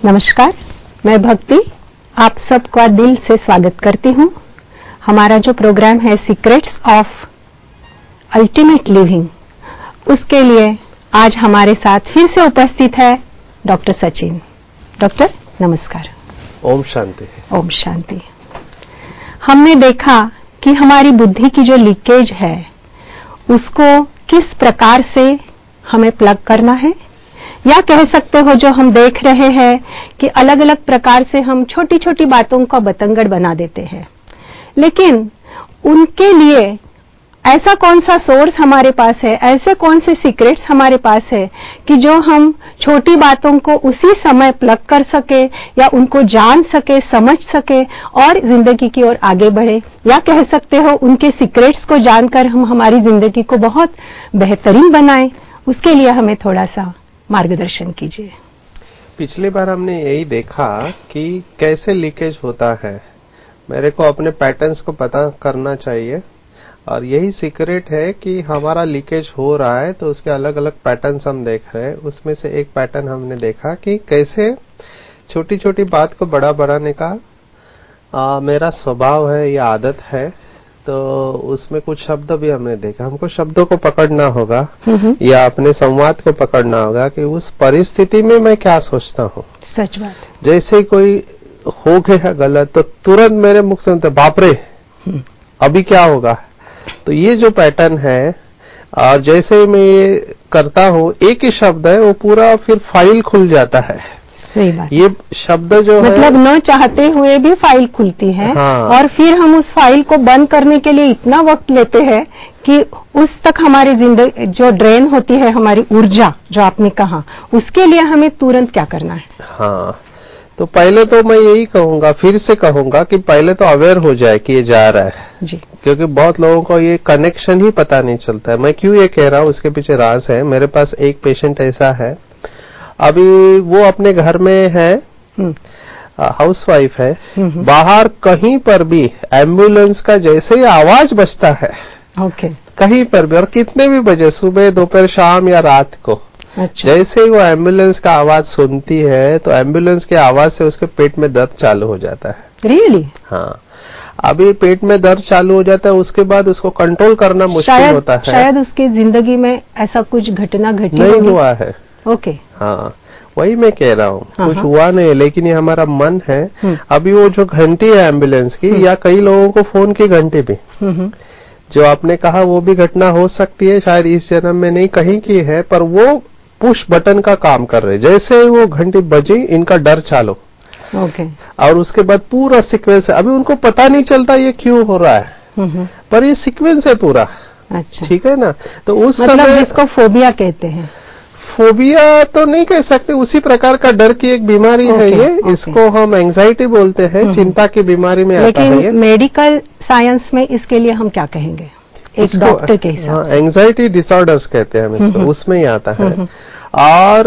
नमस्कार, मैं भक्ति आप सबका दिल से स्वागत करती हूं। हमारा जो प्रोग्राम है सीक्रेट्स ऑफ अल्टीमेट लिविंग, उसके लिए आज हमारे साथ फिर से उपस्थित है डॉक्टर सचिन। डॉक्टर नमस्कार। ओम शांति। ओम शांति। हमने देखा कि हमारी बुद्धि की जो लीकेज है उसको किस प्रकार से हमें प्लग करना है, या कह सकते हो जो हम देख रहे हैं कि अलग अलग प्रकार से हम छोटी छोटी बातों का बतंगड़ बना देते हैं, लेकिन उनके लिए ऐसा कौन सा सोर्स हमारे पास है, ऐसे कौन से सीक्रेट्स हमारे पास है कि जो हम छोटी बातों को उसी समय प्लग कर सके या उनको जान सके, समझ सके और जिंदगी की ओर आगे बढ़े, या कह सकते हो उनके सीक्रेट्स को जानकर हम हमारी जिंदगी को बहुत बेहतरीन बनाएं। उसके लिए हमें थोड़ा सा मार्गदर्शन कीजिए। पिछली बार हमने यही देखा कि कैसे लीकेज होता है। मेरे को अपने पैटर्न्स को पता करना चाहिए और यही सीक्रेट है कि हमारा लीकेज हो रहा है तो उसके अलग अलग पैटर्न्स हम देख रहे हैं। उसमें से एक पैटर्न हमने देखा कि कैसे छोटी छोटी बात को बड़ा बनाने का मेरा स्वभाव है या आदत है। तो उसमें कुछ शब्द भी हमने देखा। हमको शब्दों को पकड़ना होगा या अपने संवाद को पकड़ना होगा कि उस परिस्थिति में मैं क्या सोचता हूँ। सच बात। जैसे कोई हो गया गलत तो तुरंत मेरे मुख से सुनते बाप रे अभी क्या होगा। तो ये जो पैटर्न है, और जैसे मैं ये करता हूँ एक ही शब्द है वो पूरा फिर फाइल खुल जाता है। सही बात। ये शब्द जो मतलब न चाहते हुए भी फाइल खुलती है। हाँ। और फिर हम उस फाइल को बंद करने के लिए इतना वक्त लेते हैं कि उस तक हमारी जिंदगी जो ड्रेन होती है, हमारी ऊर्जा जो आपने कहा, उसके लिए हमें तुरंत क्या करना है। हाँ, तो पहले तो मैं यही कहूंगा, फिर से कहूंगा कि पहले तो अवेयर हो जाए कि ये जा रहा है जी। क्योंकि बहुत लोगों को ये कनेक्शन ही पता नहीं चलता है। मैं क्यों ये कह रहा हूँ उसके पीछे राज है। मेरे पास एक पेशेंट ऐसा है, अभी वो अपने घर में है, हाउसवाइफ है, बाहर कहीं पर भी एम्बुलेंस का जैसे ही आवाज बजता है, ओके, कहीं पर भी और कितने भी बजे, सुबह दोपहर शाम या रात को, अच्छा। जैसे ही वो एम्बुलेंस का आवाज सुनती है तो एम्बुलेंस की आवाज से उसके पेट में दर्द चालू हो जाता है। रियली? हाँ, अभी पेट में दर्द चालू हो जाता है, उसके बाद उसको कंट्रोल करना मुश्किल होता है। शायद उसकी जिंदगी में ऐसा कुछ घटना घटी नहीं हुआ है। ओके। हाँ, वही मैं कह रहा हूँ, कुछ हाँ। हुआ नहीं, लेकिन ये हमारा मन है। अभी वो जो घंटी है एम्बुलेंस की, या कई लोगों को फोन की घंटी भी, जो आपने कहा वो भी घटना हो सकती है, शायद इस जन्म में नहीं कहीं की है, पर वो पुश बटन का काम कर रहे। जैसे वो घंटी बजी इनका डर चालू, ओके। और उसके बाद पूरा सीक्वेंस है। अभी उनको पता नहीं चलता ये क्यों हो रहा है, पर ये सीक्वेंस है पूरा। अच्छा, ठीक है ना। तो उस मतलब समय जिसको फोबिया कहते हैं। फोबिया तो नहीं कह सकते, उसी प्रकार का डर की एक बीमारी है ये। इसको हम एंजाइटी बोलते हैं, चिंता की बीमारी में आता है ये। लेकिन मेडिकल साइंस में इसके लिए हम क्या कहेंगे एक डॉक्टर के हिसाब से? एंजाइटी डिसऑर्डर्स कहते हैं हम इसको, उसमें ही आता है। और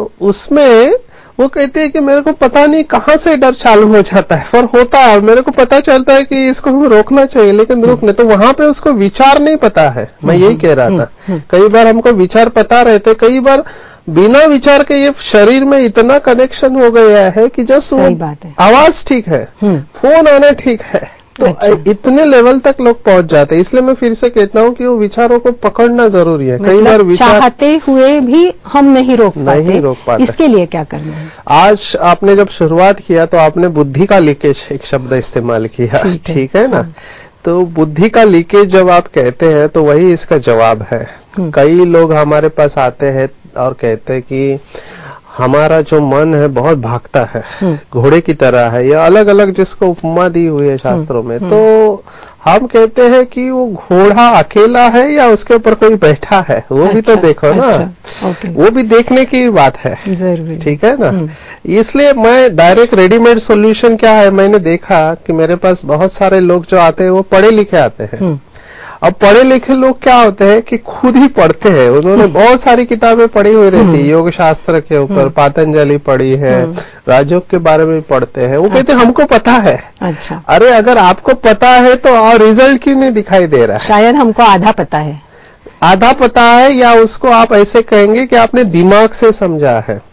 उसमें वो कहते हैं कि मेरे को पता नहीं कहाँ से डर चालू हो जाता है, पर होता है। मेरे को पता चलता है कि इसको हमें रोकना चाहिए, लेकिन रोकने तो वहां पे उसको विचार नहीं पता है। मैं यही कह रहा था, कई बार हमको विचार पता रहते, कई बार बिना विचार के ये शरीर में इतना कनेक्शन हो गया है कि जस्ट आवाज ठीक है, फोन आना ठीक है, तो अच्छा। इतने लेवल तक लोग पहुंच जाते हैं। इसलिए मैं फिर से कहता हूँ कि वो विचारों को पकड़ना जरूरी है। कई बार विचार चाहते हुए भी हम नहीं रोक पाते। इसके लिए क्या करना है? आज आपने जब शुरुआत किया तो आपने बुद्धि का लीकेज एक शब्द इस्तेमाल किया, ठीक है ना। तो बुद्धि का लीकेज जब आप कहते हैं तो वही इसका जवाब है। कई लोग हमारे पास आते हैं और कहते हैं कि हमारा जो मन है बहुत भागता है, घोड़े की तरह है, या अलग अलग जिसको उपमा दी हुई है शास्त्रों में। तो हम कहते हैं कि वो घोड़ा अकेला है या उसके ऊपर कोई बैठा है, वो भी तो देखो ना। वो भी देखने की बात है, ठीक है ना। इसलिए मैं डायरेक्ट रेडीमेड सॉल्यूशन क्या है, मैंने देखा कि मेरे पास बहुत सारे लोग जो आते हैं वो पढ़े लिखे आते हैं। अब पढ़े लिखे लोग क्या होते हैं कि खुद ही पढ़ते हैं, उन्होंने बहुत सारी किताबें पढ़ी हुई रहती है, योग शास्त्र के ऊपर पातंजलि पढ़ी है, राजयोग के बारे में पढ़ते हैं। वो कहते हैं हमको पता है। अच्छा, अरे अगर आपको पता है तो और रिजल्ट क्यों नहीं दिखाई दे रहा है? शायद हमको आधा पता है। आधा पता है, या उसको आप ऐसे कहेंगे कि आपने दिमाग से समझा है।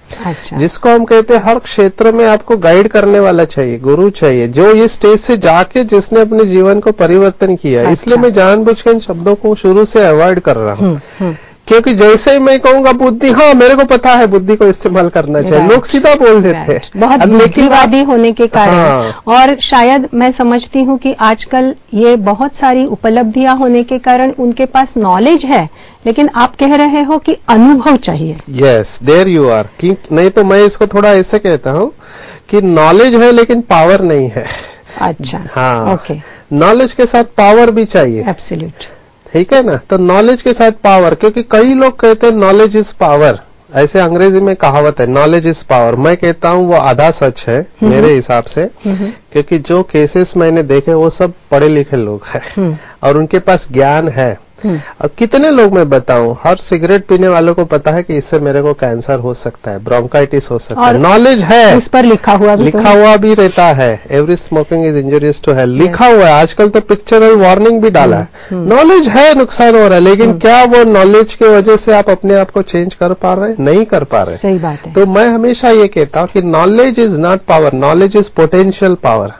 अच्छा। जिसको हम कहते हैं हर क्षेत्र में आपको गाइड करने वाला चाहिए, गुरु चाहिए, जो ये स्टेज से जाके जिसने अपने जीवन को परिवर्तन किया। अच्छा। इसलिए मैं जानबूझ के इन शब्दों को शुरू से अवॉइड कर रहा हूँ, क्योंकि जैसे ही मैं कहूंगा बुद्धि, हाँ मेरे को पता है बुद्धि को इस्तेमाल करना चाहिए, लोग सीधा बोल देते हैं, बहुत बुद्धिवादी होने के कारण। हाँ। और शायद मैं समझती हूँ कि आजकल ये बहुत सारी उपलब्धियां होने के कारण उनके पास नॉलेज है, लेकिन आप कह रहे हो कि अनुभव चाहिए। Yes, there you are. नहीं तो मैं इसको थोड़ा ऐसे कहता हूँ कि नॉलेज है लेकिन पावर नहीं है। अच्छा, हाँ, ओके। नॉलेज के साथ पावर भी चाहिए। एब्सोल्यूट, ठीक है ना। तो नॉलेज के साथ पावर, क्योंकि कई लोग कहते हैं नॉलेज इज पावर, ऐसे अंग्रेजी में कहावत है नॉलेज इज पावर। मैं कहता हूं वो आधा सच है मेरे हिसाब से, क्योंकि जो केसेस मैंने देखे वो सब पढ़े लिखे लोग हैं और उनके पास ज्ञान है। अब कितने लोग मैं बताऊं, हर सिगरेट पीने वालों को पता है कि इससे मेरे को कैंसर हो सकता है, ब्रोंकाइटिस हो सकता है, नॉलेज है, उस पर लिखा हुआ भी रहता है, every smoking is injurious to health, लिखा हुआ है। आजकल तो पिक्चरल वार्निंग भी डाला है। नॉलेज है नुकसान हो रहा है, लेकिन क्या वो नॉलेज की वजह से आप अपने आप को चेंज कर पा रहे हैं? नहीं कर पा रहे। सही बात है। तो मैं हमेशा ये कहता हूँ कि knowledge is not power, knowledge is potential power.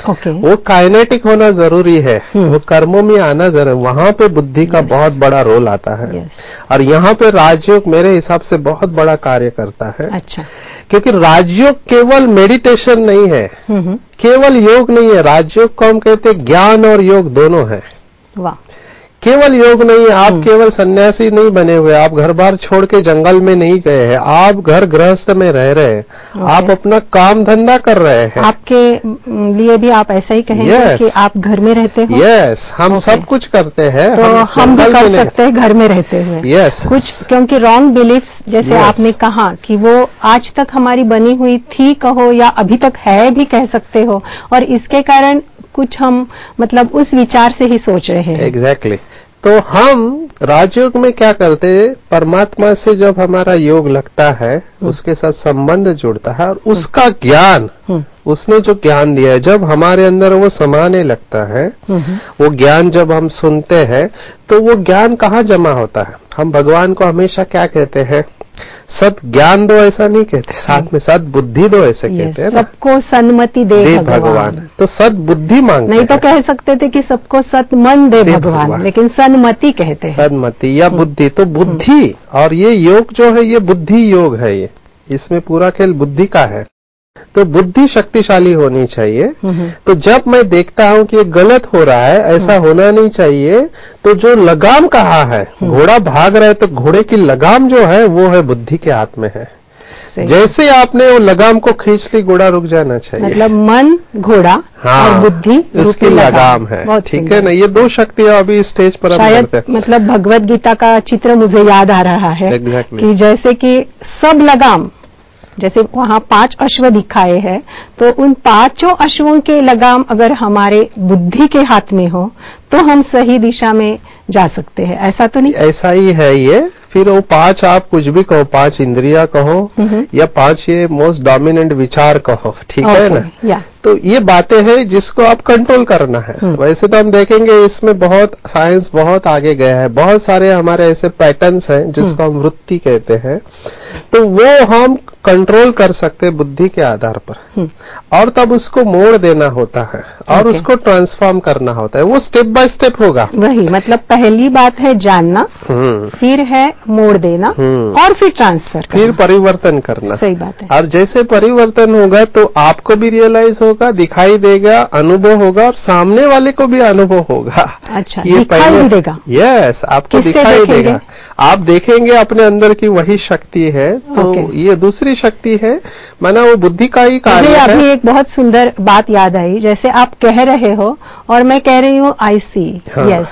वो काइनेटिक होना जरूरी है, वो कर्मों में आना जरूरी, वहां पे बुद्धि का बहुत बड़ा रोल आता है। और यहाँ पे राजयोग मेरे हिसाब से बहुत बड़ा कार्य करता है। अच्छा, क्योंकि राजयोग केवल मेडिटेशन नहीं है, केवल योग नहीं है। राजयोग को हम कहते हैं ज्ञान और योग दोनों है। वाह। केवल योग नहीं है, आप केवल सन्यासी नहीं बने हुए, आप घर बार छोड़ के जंगल में नहीं गए हैं, आप घर गृहस्थ में रह रहे हैं, आप अपना काम धंधा कर रहे हैं। आपके लिए भी आप ऐसा ही कहेंगे कि आप घर में रहते हो? यस, हम सब कुछ करते हैं, तो हम भी कर सकते हैं घर में रहते हुए। यस, कुछ क्योंकि रॉन्ग बिलीफ्स जैसे आपने कहा कि वो आज तक हमारी बनी हुई थी कहो या अभी तक है भी कह सकते हो, और इसके कारण कुछ हम मतलब उस विचार से ही सोच रहे हैं। एग्जैक्टली। तो हम राजयोग में क्या करते हैं, परमात्मा से जब हमारा योग लगता है, उसके साथ संबंध जुड़ता है और उसका ज्ञान, उसने जो ज्ञान दिया है, जब हमारे अंदर वो समाने लगता है, वो ज्ञान जब हम सुनते हैं, तो वो ज्ञान कहाँ जमा होता है? हम भगवान को हमेशा क्या कहते हैं? सद ज्ञान दो, ऐसा नहीं कहते, साथ में सद बुद्धि दो ऐसे कहते हैं। सबको सन्मति दे भगवान। तो सद बुद्धि मांगते नहीं तो कह सकते थे कि सबको सतमन दे भगवान, लेकिन सन्मति कहते हैं। सन्मति या बुद्धि। तो बुद्धि और ये योग जो है, ये बुद्धि योग है, ये इसमें पूरा खेल बुद्धि का है। तो बुद्धि शक्तिशाली होनी चाहिए। तो जब मैं देखता हूं कि ये गलत हो रहा है, ऐसा होना नहीं चाहिए, तो जो लगाम कहाँ है, घोड़ा भाग रहा है तो घोड़े की लगाम जो है वो है बुद्धि के हाथ में है। जैसे आपने वो लगाम को खींच ली, घोड़ा रुक जाना चाहिए। मतलब मन घोड़ा, हाँ, और बुद्धि उसकी लगाम है। ठीक है ना। ये दो शक्तियां अभी स्टेज पर शायद मतलब भगवत गीता का चित्र मुझे याद आ रहा है। कि जैसे कि सब लगाम, जैसे वहां 5 अश्व दिखाए हैं, तो उन 5 अश्वों के लगाम अगर हमारे बुद्धि के हाथ में हो तो हम सही दिशा में जा सकते हैं। ऐसा तो नहीं? ऐसा ही है ये। फिर वो 5 आप कुछ भी कहो, 5 इंद्रिया कहो या 5 ये मोस्ट डोमिनेंट विचार कहो, ठीक है ना। तो ये बातें हैं जिसको आप कंट्रोल करना है। वैसे तो हम देखेंगे इसमें बहुत साइंस बहुत आगे गया है, बहुत सारे हमारे ऐसे पैटर्न्स हैं जिसको हम वृत्ति कहते हैं, तो वो हम कंट्रोल कर सकते हैं बुद्धि के आधार पर। और तब उसको मोड़ देना होता है और उसको ट्रांसफॉर्म करना होता है। वो स्टेप बाय स्टेप होगा। वही मतलब पहली बात है जानना, फिर है मोड़ देना, और फिर ट्रांसफर करना, फिर परिवर्तन करना। सही बात है। और जैसे परिवर्तन होगा तो आपको भी रियलाइज होगा, दिखाई देगा, अनुभव होगा, और सामने वाले को भी अनुभव होगा। अच्छा, दिखाई देगा। यस, आपको दिखाई देगा। आप देखेंगे अपने अंदर की वही शक्ति है। तो ये दूसरी शक्ति है, माना वो बुद्धि का ही कार्य है। अभी एक बहुत सुंदर बात याद आई, जैसे आप कह रहे हो और मैं कह रही हूँ आई सी, यस,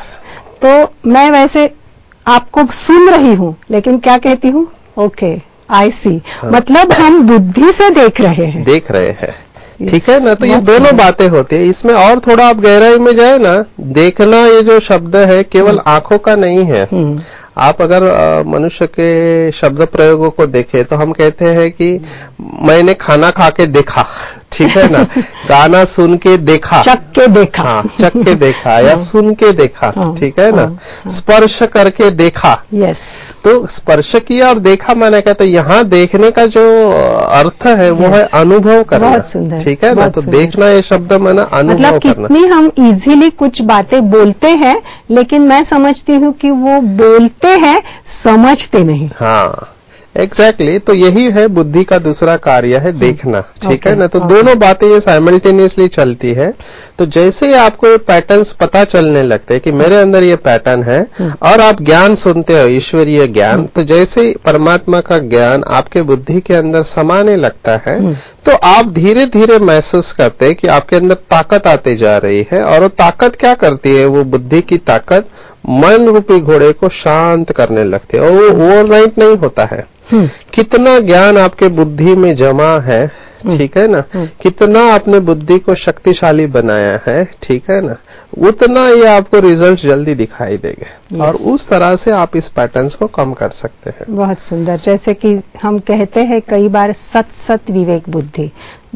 तो मैं वैसे आपको सुन रही हूँ लेकिन क्या कहती हूँ? Okay, I see. मतलब हम बुद्धि से देख रहे हैं। ठीक है ना। तो ये दोनों बातें होती है। इसमें और थोड़ा आप गहराई में जाए ना, देखना ये जो शब्द है केवल आंखों का नहीं है। आप अगर मनुष्य के शब्द प्रयोगों को देखें तो हम कहते हैं कि मैंने खाना खा के देखा, ठीक है ना, गाना सुन के देखा, चख के देखा, हाँ चख के देखा या सुन के देखा, ठीक है ना, स्पर्श करके देखा। यस, तो स्पर्श किया और देखा मैंने कहा, तो यहाँ देखने का जो अर्थ है वो है अनुभव करना। बहुत सुंदर, ठीक है ना, तो देखना ये शब्द मैंने अनुभव मतलब करना। कितनी हम इजीली कुछ बातें बोलते हैं, लेकिन मैं समझती हूँ कि वो बोलते हैं, समझते नहीं। हाँ एग्जैक्टली तो यही है बुद्धि का दूसरा कार्य है देखना। ठीक है ना, तो दोनों बातें ये साइमल्टेनियसली चलती है। तो जैसे ही आपको ये पैटर्न्स पता चलने लगते हैं कि मेरे अंदर ये पैटर्न है, और आप ज्ञान सुनते हो, ईश्वरीय ज्ञान, तो जैसे ही परमात्मा का ज्ञान आपके बुद्धि के अंदर समाने लगता है, तो आप धीरे धीरे महसूस करते हैं कि आपके अंदर ताकत आती जा रही है। और वो ताकत क्या करती है, वो बुद्धि की ताकत मन रूपी घोड़े को शांत करने लगती है। और वो ओवरनाइट नहीं होता है। कितना ज्ञान आपके बुद्धि में जमा है, ठीक है ना, कितना आपने बुद्धि को शक्तिशाली बनाया है, ठीक है ना, उतना ये आपको रिजल्ट जल्दी दिखाई देंगे। और उस तरह से आप इस पैटर्न्स को कम कर सकते हैं। बहुत सुंदर। जैसे कि हम कहते हैं कई बार सत विवेक बुद्धि,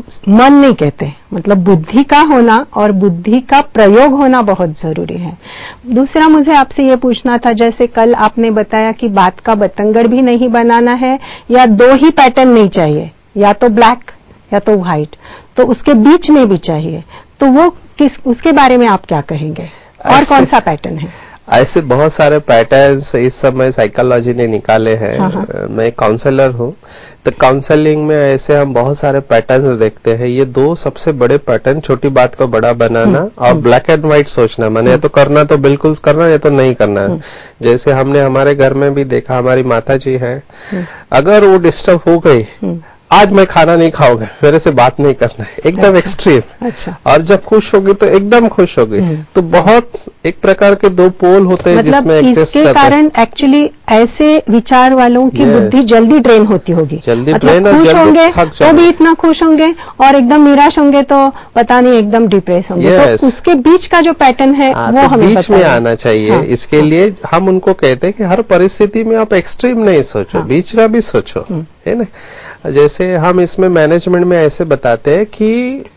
मन नहीं कहते, मतलब बुद्धि का होना और बुद्धि का प्रयोग होना बहुत जरूरी है। दूसरा मुझे आपसे ये पूछना था, जैसे कल आपने बताया कि बात का बतंगड़ भी नहीं बनाना है, या दो ही पैटर्न नहीं चाहिए, या तो ब्लैक या तो व्हाइट, तो उसके बीच में भी चाहिए। तो वो उसके बारे में आप क्या कहेंगे, और कौन सा पैटर्न है? ऐसे बहुत सारे पैटर्न्स इस समय साइकोलॉजी ने निकाले हैं। मैं काउंसलर हूँ, तो काउंसलिंग में ऐसे हम बहुत सारे पैटर्न्स देखते हैं। ये दो सबसे बड़े पैटर्न, छोटी बात को बड़ा बनाना और ब्लैक एंड व्हाइट सोचना, माने या तो करना तो बिल्कुल करना, या तो नहीं करना। जैसे हमने हमारे घर में भी देखा, हमारी माता जी है, अगर वो डिस्टर्ब हो गई, आज मैं खाना नहीं खाऊंगा, मेरे से बात नहीं करना है, एकदम एक्सट्रीम। अच्छा। और जब खुश होगी तो एकदम खुश होगी। तो बहुत एक प्रकार के दो पोल होते हैं, मतलब जिसमें एग्जिस्ट इसके कारण एक्चुअली ऐसे विचार वालों की बुद्धि जल्दी ड्रेन होती होगी। जल्दी मतलब ड्रेन, खुश होंगे तो भी इतना खुश होंगे, और एकदम निराश होंगे तो पता नहीं एकदम डिप्रेस होंगे। तो उसके बीच का जो पैटर्न है वो हमें बीच में आना चाहिए। इसके लिए हम उनको कहते हैं कि हर परिस्थिति में आप एक्सट्रीम नहीं सोचो, बीच का भी सोचो, है ना। जैसे हम इसमें मैनेजमेंट में ऐसे बताते हैं कि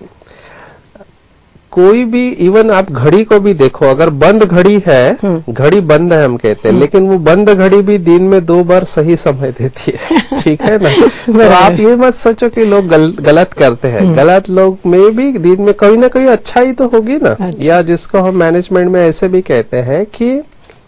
कोई भी, इवन आप घड़ी को भी देखो, अगर बंद घड़ी है, घड़ी बंद है हम कहते हैं, लेकिन वो बंद घड़ी भी दिन में 2 बार सही समय देती है। ठीक है ना। तो आप ये मत सोचो कि लोग गलत करते हैं, गलत लोग में भी दिन में कहीं ना कहीं अच्छाई तो होगी ना। या जिसको हम मैनेजमेंट में ऐसे भी कहते हैं कि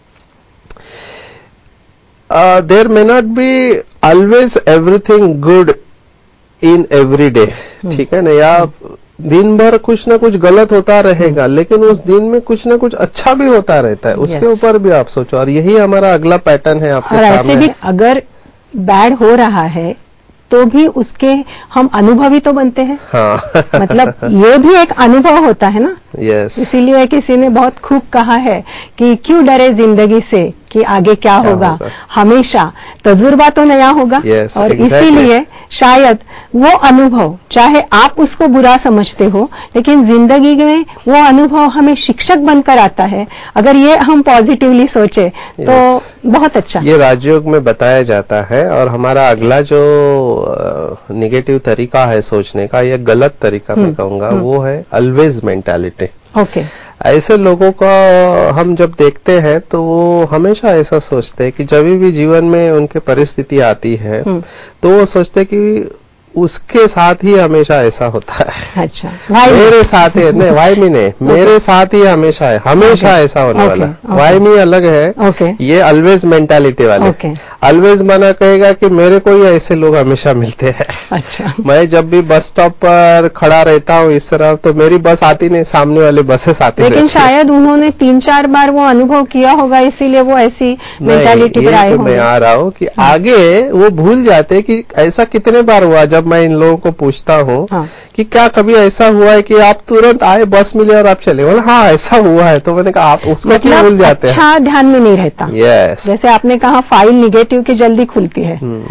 there may not be always everything good in every day, ठीक है ना। या दिन भर कुछ ना कुछ गलत होता रहेगा, लेकिन उस दिन में कुछ ना कुछ अच्छा भी होता रहता है, उसके ऊपर भी आप सोचो। और यही हमारा अगला पैटर्न है आपके सामने। और ऐसे भी अगर बैड हो रहा है तो भी उसके हम अनुभवी तो बनते हैं। हाँ। मतलब ये भी एक अनुभव होता है ना। यस। इसीलिए किसी ने बहुत खूब कहा है कि क्यों डरे जिंदगी से कि आगे क्या होगा, हमेशा तजुर्बा तो नया होगा। और इसीलिए शायद वो अनुभव, चाहे आप उसको बुरा समझते हो, लेकिन जिंदगी में वो अनुभव हमें शिक्षक बनकर आता है। अगर ये हम पॉजिटिवली सोचे तो बहुत अच्छा। ये राजयोग में बताया जाता है। और हमारा अगला जो निगेटिव तरीका है सोचने का, या गलत तरीका मैं कहूंगा, वो है ऑलवेज मेंटालिटी। ओके। ऐसे लोगों का हम जब देखते हैं तो वो हमेशा ऐसा सोचते हैं कि जब भी जीवन में उनके परिस्थिति आती है तो वो सोचते कि उसके साथ ही हमेशा ऐसा होता है। अच्छा। मेरे साथ ही नहीं, वाई मी नहीं, मेरे साथ ही हमेशा है, हमेशा ऐसा होने वाला। वाई मी अलग है, ये ऑलवेज मेंटालिटी वाले। ऑलवेज माना कहेगा कि मेरे को ही ऐसे लोग हमेशा मिलते हैं। अच्छा। मैं जब भी बस स्टॉप पर खड़ा रहता हूँ इस तरह, तो मेरी बस आती नहीं, सामने वाले बसेस आती। लेकिन शायद उन्होंने 3-4 बार वो अनुभव किया होगा, इसीलिए वो ऐसी मेंटालिटी पर आए होंगे। मैं आ रहा हूँ कि आगे वो भूल जाते कि ऐसा कितने बार हुआ। जब मैं इन लोगों को पूछता हूँ कि क्या कभी ऐसा हुआ है कि आप तुरंत आए, बस मिले और आप चले, बोले हाँ ऐसा हुआ है। तो मैंने कहा आप उसको क्यों भूल जाते हैं? अच्छा ध्यान में नहीं रहता। यस। जैसे आपने कहा फाइल निगेटिव की जल्दी खुलती है।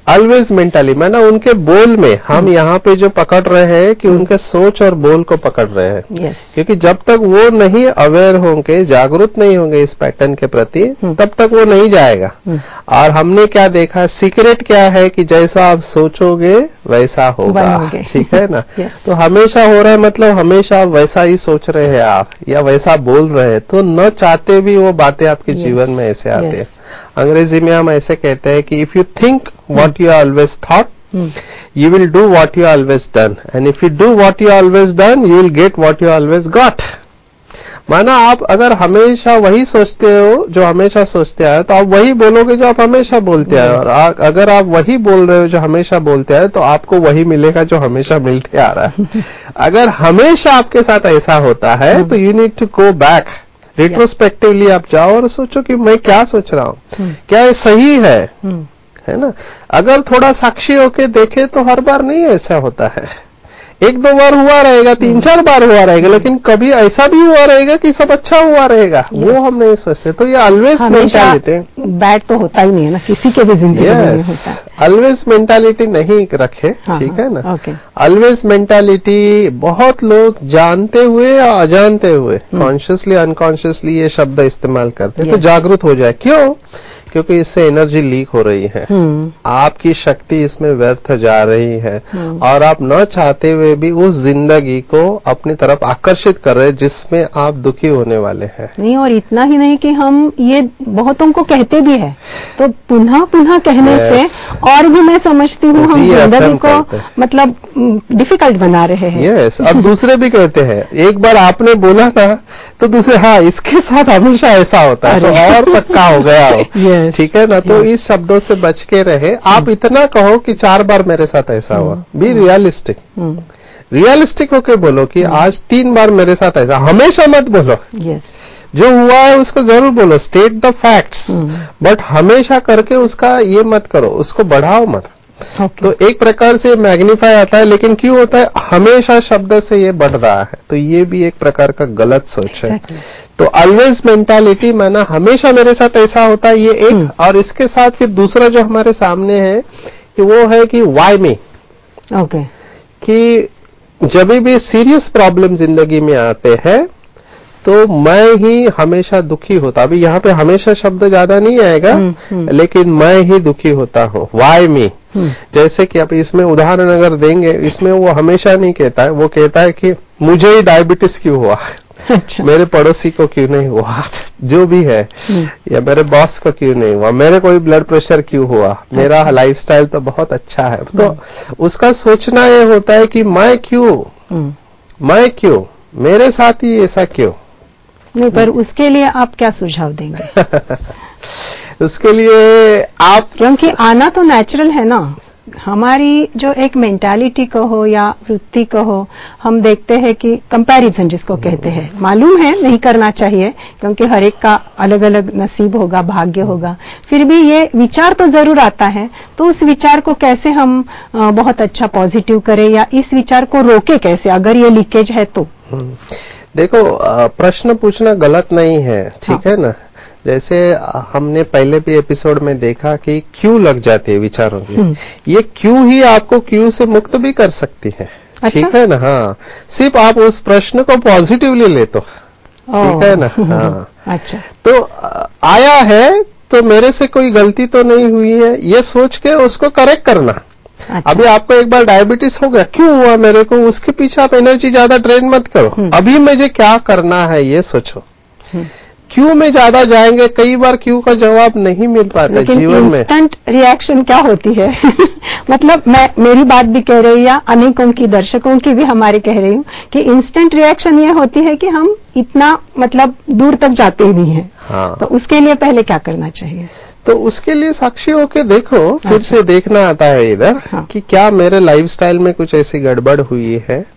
ऑलवेज मेंटली, माना उनके बोल में हम यहाँ पे जो पकड़ रहे हैं कि उनके सोच और बोल को पकड़ रहे हैं। क्योंकि जब तक वो नहीं अवेयर होंगे, जागरूक नहीं होंगे इस पैटर्न के प्रति, तब तक वो नहीं जाएगा। और हमने क्या देखा, सीक्रेट क्या है कि जैसा आप सोचोगे वैसा होगा, ठीक है ना। तो हमेशा हो रहा है, मतलब हमेशा वैसा ही सोच रहे हैं आप या वैसा बोल रहे हैं, तो न चाहते भी वो बातें आपके जीवन में ऐसे आते हैं। अंग्रेजी में हम ऐसे कहते हैं कि if you think what you always thought, you will do what you always done, and if you do what you always done, you will get what you always got. माना आप अगर हमेशा वही सोचते हो जो हमेशा सोचते आए, तो आप वही बोलोगे जो आप हमेशा बोलते आए, और अगर आप वही बोल रहे हो जो हमेशा बोलते आए, तो आपको वही मिलेगा जो हमेशा मिलते आ रहा है। अगर हमेशा आपके साथ ऐसा होता है तो you need to go back, retrospectively आप जाओ और सोचो कि मैं क्या सोच रहा हूँ, क्या ये सही है ना। अगर थोड़ा साक्षी होके देखे तो हर बार नहीं ऐसा होता है, एक दो बार हुआ रहेगा, तीन चार बार हुआ रहेगा, लेकिन कभी ऐसा भी हुआ रहेगा कि सब अच्छा हुआ रहेगा, वो हम नहीं सोचते। तो ये ऑलवेज मेंटालिटी, बैड तो होता ही नहीं है ना, किसी के भी जिंदगी में नहीं होता। ऑलवेज मेंटालिटी नहीं रखे, ठीक है ना। ऑलवेज मेंटालिटी बहुत लोग जानते हुए या अजानते हुए, कॉन्शियसली अनकॉन्शियसली ये शब्द इस्तेमाल करते हैं। तो जागरूक हो जाए, क्यों? क्योंकि इससे एनर्जी लीक हो रही है, आपकी शक्ति इसमें व्यर्थ जा रही है, और आप न चाहते हुए भी उस जिंदगी को अपनी तरफ आकर्षित कर रहे हैं जिसमें आप दुखी होने वाले हैं। नहीं, और इतना ही नहीं कि हम ये बहुतों को कहते भी है, तो पुनः पुनः कहने से और भी मैं समझती हूँ हम जिंदगी को मतलब डिफिकल्ट बना रहे हैं। यस, अब दूसरे भी कहते हैं, एक बार आपने बोला ना तो दूसरे, हाँ इसके साथ हमेशा ऐसा होता है, तो और पक्का हो गया हो, ठीक है ना। तो इस शब्दों से बच के रहे। आप इतना कहो कि 4 बार मेरे साथ ऐसा हुआ, बी रियलिस्टिक, रियलिस्टिक होके बोलो कि आज 3 बार मेरे साथ ऐसा, हमेशा मत बोलो। जो हुआ है उसको जरूर बोलो, स्टेट द फैक्ट्स, बट हमेशा करके उसका ये मत करो, उसको बढ़ाओ मत। तो एक प्रकार से मैग्नीफाई आता है, लेकिन क्यों होता है, हमेशा शब्द से ये बढ़ रहा है, तो ये भी एक प्रकार का गलत सोच है। तो ऑलवेज मेंटालिटी माना हमेशा मेरे साथ ऐसा होता है, ये एक। और इसके साथ फिर दूसरा जो हमारे सामने है कि वो है कि व्हाई मी, कि जब भी सीरियस प्रॉब्लम जिंदगी में आते हैं तो मैं ही हमेशा दुखी होता। अभी यहाँ पे हमेशा शब्द ज्यादा नहीं आएगा, लेकिन मैं ही दुखी होता हूँ, व्हाई मी। जैसे कि आप इसमें उदाहरण अगर देंगे, इसमें वो हमेशा नहीं कहता है, वो कहता है कि मुझे ही डायबिटीज क्यों हुआ, अच्छा। मेरे पड़ोसी को क्यों नहीं हुआ, जो भी है, या मेरे बॉस को क्यों नहीं हुआ, मेरे कोई ब्लड प्रेशर क्यों हुआ, अच्छा। मेरा लाइफस्टाइल तो बहुत अच्छा है। तो उसका सोचना ये होता है कि मैं क्यों, मेरे साथ ही ऐसा क्यों। नहीं, पर उसके लिए आप क्या सुझाव देंगे? उसके लिए आप, क्योंकि आना तो नेचुरल है ना, हमारी जो एक मेंटालिटी कहो या वृत्ति कहो, हम देखते हैं कि कंपैरिजन जिसको कहते हैं, मालूम है नहीं करना चाहिए क्योंकि हर एक का अलग अलग नसीब होगा, भाग्य होगा, फिर भी ये विचार तो जरूर आता है। तो उस विचार को कैसे हम बहुत अच्छा पॉजिटिव करें, या इस विचार को रोके कैसे अगर ये लीकेज है तो? देखो, प्रश्न पूछना गलत नहीं है, ठीक है ना। जैसे हमने पहले भी एपिसोड में देखा कि क्यों लग जाती है विचारों की, ये क्यों ही आपको क्यों से मुक्त भी कर सकती है, अच्छा? ठीक है ना। हाँ, सिर्फ आप उस प्रश्न को पॉजिटिवली ले तो, ठीक है ना। हाँ, अच्छा। तो आया है तो मेरे से कोई गलती तो नहीं हुई है, ये सोच के उसको करेक्ट करना। अच्छा। अभी आपको एक बार डायबिटीज हो गया, क्यों हुआ मेरे को, उसके पीछे आप एनर्जी ज्यादा ड्रेन मत करो, अभी मुझे क्या करना है ये सोचो। क्यों में ज्यादा जाएंगे, कई बार क्यों का जवाब नहीं मिल पाता जीवन में। इंस्टेंट रिएक्शन क्या होती है? मतलब मैं मेरी बात भी कह रही हूँ या अनेकों की, दर्शकों की भी हमारी कह रही हूँ कि इंस्टेंट रिएक्शन ये होती है कि हम इतना मतलब दूर तक जाते ही नहीं है। हाँ। तो उसके लिए पहले क्या करना चाहिए? तो उसके लिए साक्षी होके देखो, फिर अच्छा। से देखना आता है इधर, हाँ। कि क्या मेरे लाइफस्टाइल में कुछ ऐसी गड़बड़ हुई है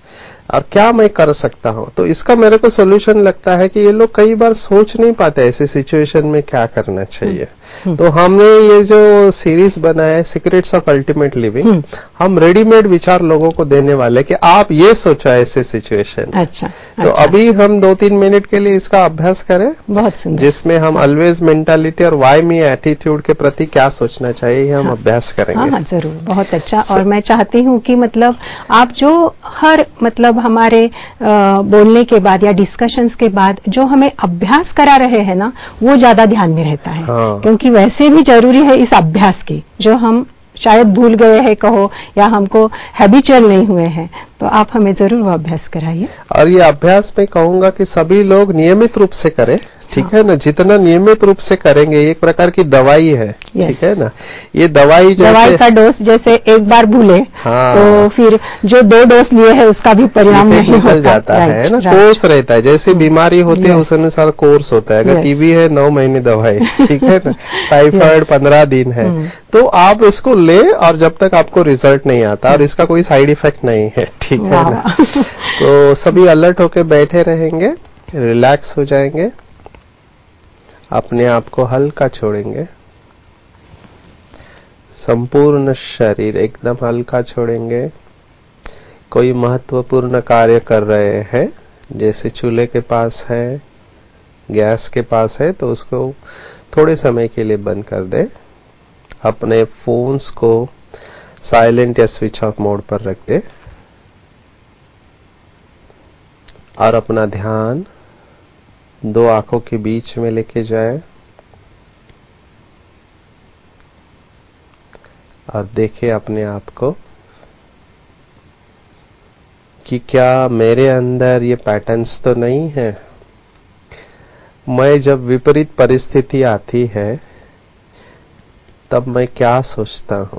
और क्या मैं कर सकता हूं। तो इसका मेरे को सोल्यूशन लगता है कि ये लोग कई बार सोच नहीं पाते ऐसी सिचुएशन में क्या करना चाहिए। तो हमने ये जो सीरीज बनाया है सीक्रेट्स ऑफ अल्टीमेट लिविंग, हम रेडीमेड विचार लोगों को देने वाले कि आप ये सोचो ऐसे सिचुएशन। अच्छा, तो अभी हम 2-3 मिनट के लिए इसका अभ्यास करें, बहुत सुंदर, जिसमें हम ऑलवेज मेंटालिटी और वाई मी एटीट्यूड के प्रति क्या सोचना चाहिए हम अभ्यास करेंगे। हाँ, जरूर, बहुत अच्छा। और मैं चाहती हूँ कि मतलब आप जो हर मतलब हमारे बोलने के बाद या डिस्कशंस के बाद जो हमें अभ्यास करा रहे हैं ना, वो ज्यादा ध्यान में रहता है। क्योंकि वैसे भी जरूरी है इस अभ्यास की, जो हम शायद भूल गए हैं कहो, या हमको हैबिचुअल नहीं हुए हैं। तो आप हमें जरूर वो अभ्यास कराइए। और ये अभ्यास मैं कहूंगा कि सभी लोग नियमित रूप से करें, ठीक है ना। जितना नियमित रूप से करेंगे, एक प्रकार की दवाई है, ठीक है ना। ये दवाई का डोज जैसे एक बार भूले, तो फिर जो 2 डोज लिए हैं उसका भी परिणाम नहीं निकल जाता है ना। कोर्स रहता है, जैसे बीमारी होती है उस अनुसार कोर्स होता है। अगर टीबी है 9 महीने दवाई, ठीक है ना। टाइफाइड 15 दिन है। तो आप इसको ले, और जब तक आपको रिजल्ट नहीं आता, और इसका कोई साइड इफेक्ट नहीं है, ठीक है ना। तो सभी अलर्ट होके बैठे रहेंगे, रिलैक्स हो जाएंगे, अपने आप को हल्का छोड़ेंगे, संपूर्ण शरीर एकदम हल्का छोड़ेंगे। कोई महत्वपूर्ण कार्य कर रहे हैं, जैसे चूल्हे के पास है, गैस के पास है, तो उसको थोड़े समय के लिए बंद कर दे। अपने फोन्स को साइलेंट या स्विच ऑफ मोड पर रख दे, और अपना ध्यान 2 आंखों के बीच में लेके जाए, और देखे अपने आप को कि क्या मेरे अंदर ये पैटर्न्स तो नहीं है। मैं जब विपरीत परिस्थिति आती है तब मैं क्या सोचता हूं,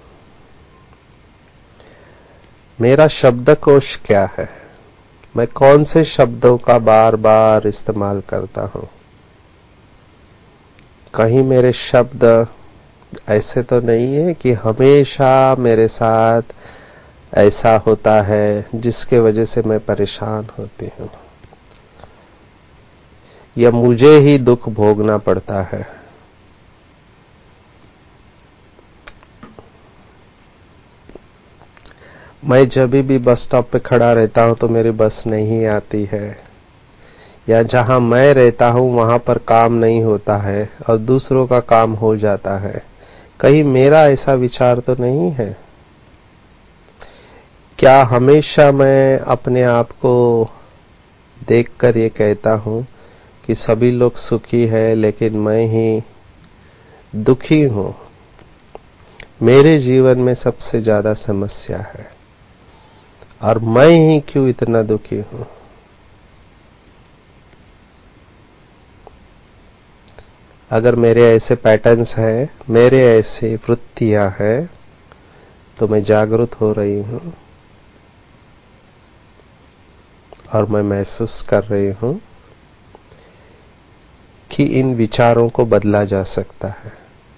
मेरा शब्दकोश क्या है, मैं कौन से शब्दों का बार बार इस्तेमाल करता हूं। कहीं मेरे शब्द ऐसे तो नहीं है कि हमेशा मेरे साथ ऐसा होता है जिसके वजह से मैं परेशान होती हूं, या मुझे ही दुख भोगना पड़ता है। मैं जब भी बस स्टॉप पे खड़ा रहता हूं तो मेरी बस नहीं आती है, या जहां मैं रहता हूं वहां पर काम नहीं होता है और दूसरों का काम हो जाता है। कहीं मेरा ऐसा विचार तो नहीं है। क्या हमेशा मैं अपने आप को देखकर ये कहता हूं कि सभी लोग सुखी है लेकिन मैं ही दुखी हूं, मेरे जीवन में सबसे ज्यादा समस्या है, और मैं ही क्यों इतना दुखी हूं। अगर मेरे ऐसे पैटर्न्स हैं, मेरे ऐसे वृत्तियां हैं, तो मैं जागरूक हो रही हूं, और मैं महसूस कर रही हूं कि इन विचारों को बदला जा सकता है।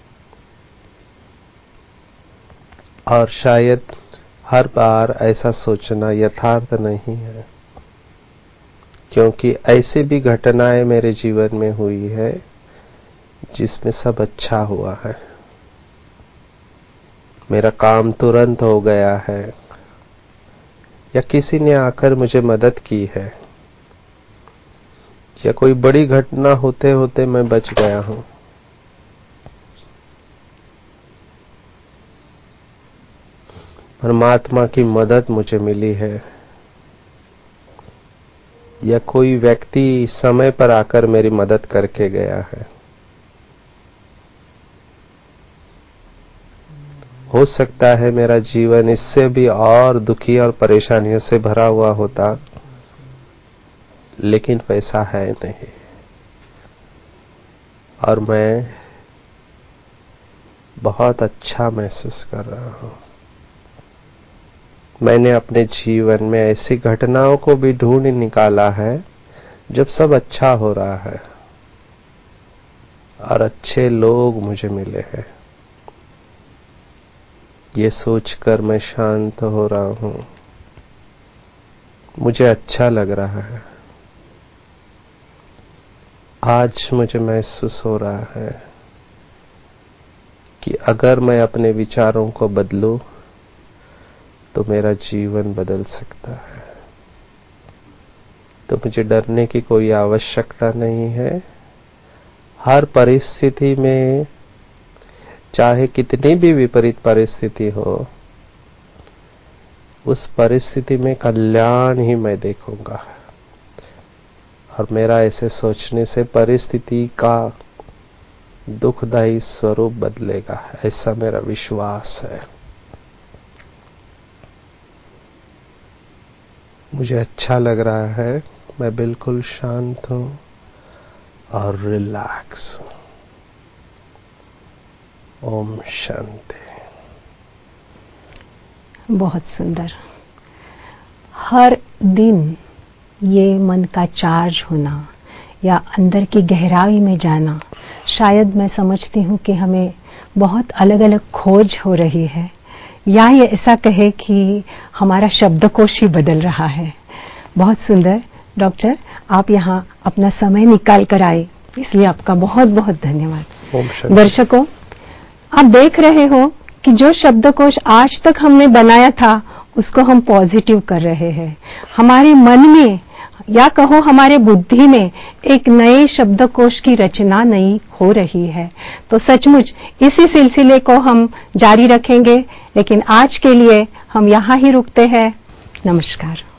और शायद हर बार ऐसा सोचना यथार्थ नहीं है, क्योंकि ऐसी भी घटनाएं मेरे जीवन में हुई है जिसमें सब अच्छा हुआ है। मेरा काम तुरंत हो गया है, या किसी ने आकर मुझे मदद की है, या कोई बड़ी घटना होते होते मैं बच गया हूं। परमात्मा की मदद मुझे मिली है, या कोई व्यक्ति समय पर आकर मेरी मदद करके गया है। हो सकता है मेरा जीवन इससे भी और दुखी और परेशानियों से भरा हुआ होता, लेकिन वैसा है नहीं। और मैं बहुत अच्छा महसूस कर रहा हूं। मैंने अपने जीवन में ऐसी घटनाओं को भी ढूंढ निकाला है जब सब अच्छा हो रहा है और अच्छे लोग मुझे मिले हैं। ये सोचकर मैं शांत हो रहा हूं। मुझे अच्छा लग रहा है। आज मुझे महसूस हो रहा है कि अगर मैं अपने विचारों को बदलूं तो मेरा जीवन बदल सकता है। तो मुझे डरने की कोई आवश्यकता नहीं है। हर परिस्थिति में, चाहे कितनी भी विपरीत परिस्थिति हो, उस परिस्थिति में कल्याण ही मैं देखूंगा। और मेरा ऐसे सोचने से परिस्थिति का दुखदायी स्वरूप बदलेगा, ऐसा मेरा विश्वास है। मुझे अच्छा लग रहा है। मैं बिल्कुल शांत हूं और रिलैक्स हूं। ओम शांति। बहुत सुंदर। हर दिन ये मन का चार्ज होना या अंदर की गहराई में जाना, शायद मैं समझती हूँ कि हमें बहुत अलग अलग खोज हो रही है, या ये ऐसा कहे कि हमारा शब्दकोश ही बदल रहा है। बहुत सुंदर डॉक्टर, आप यहाँ अपना समय निकाल कर आए, इसलिए आपका बहुत बहुत धन्यवाद। दर्शकों, आप देख रहे हो कि जो शब्दकोश आज तक हमने बनाया था उसको हम पॉजिटिव कर रहे हैं। हमारे मन में या कहो हमारे बुद्धि में एक नए शब्दकोश की रचना नई हो रही है। तो सचमुच इसी सिलसिले को हम जारी रखेंगे, लेकिन आज के लिए हम यहाँ ही रुकते हैं। नमस्कार।